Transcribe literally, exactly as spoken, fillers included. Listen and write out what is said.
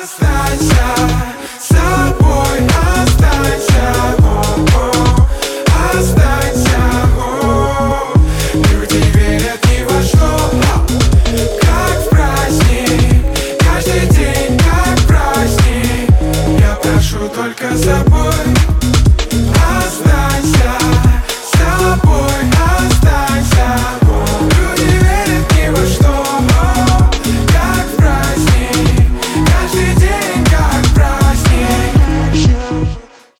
Останься с собой, останься, о-о, останься, о-о. Люди верят ни во что, как в праздник, каждый день как праздник. Я прошу только с собой.